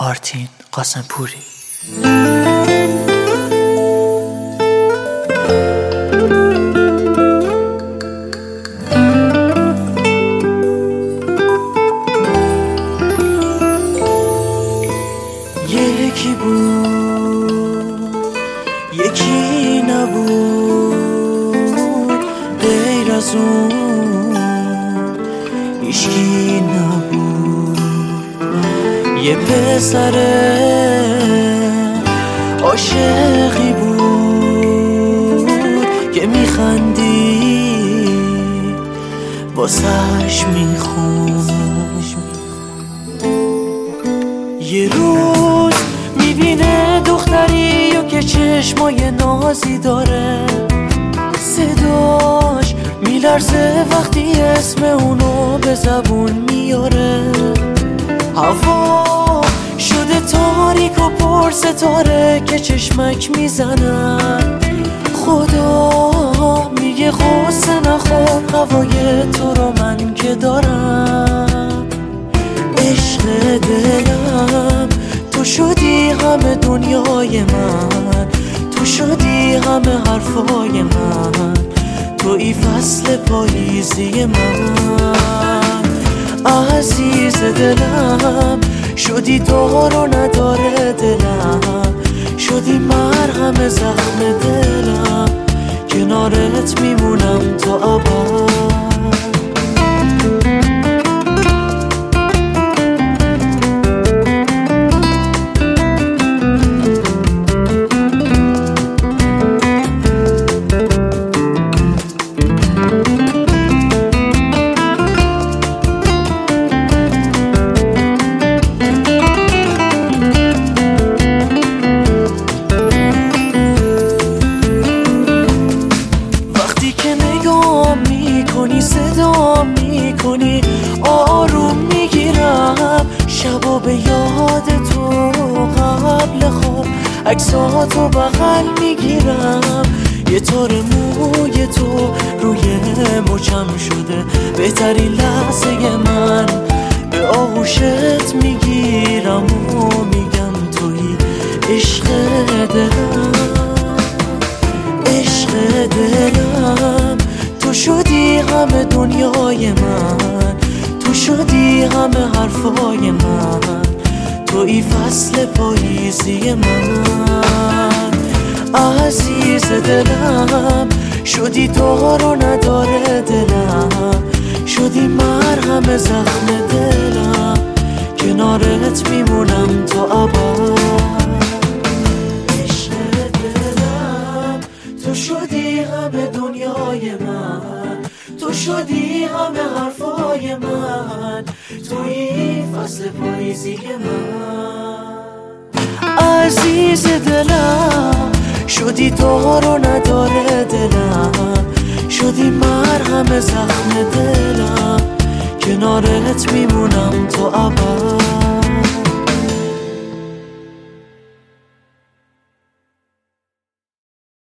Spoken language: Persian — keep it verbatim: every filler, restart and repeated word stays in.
آرتین قاسمپوری. یکی بود یکی نبود، غیر از اون هیچکی نبود. یه پسر عاشقی بود که میخندی واسش میخون. یه روز میبینه دختری و که چشمای نازی داره، صداش میلرزه وقتی اسم اونو به زبون میاره. هوا شده تاریک و پر ستاره که چشمک میزنن. خدا میگه غصه نخور، هوای تو رو من که دارم. عشق دلم تو شدی همه دنیای من، تو شدی همه حرفای من، توی فصل پاییزی من. عزیز دلم شدی دار و نداره دلم، شدی مرهم زخم دلم، کنارت میمونم تا ابد. صدا میکنی آروم میگیرم، شبا به یاد تو قبل خواب عکساتو بغل میگیرم. یه تار موی تو روی مچم شده بهترین لحظه من، به آغوشت میگیرم و میگم توی عشق دلم. عشق دلم تو شدی همه دنیای من، تو شدی همه حرفای من، توی فصل پاییزی من. عزیز دلم شدی دار و نداره دلم، شدی مرهم زخم دلم، کنارت میمونم تا ابد. عشق دلم تو شدی همه دنیای من، تو شدی همه حرفای من، توی فصل پاییزی من. عزیز دلم شدی دار و نداره دلم، شدی مرهم زخم دلم، کنارت میمونم تا ابد.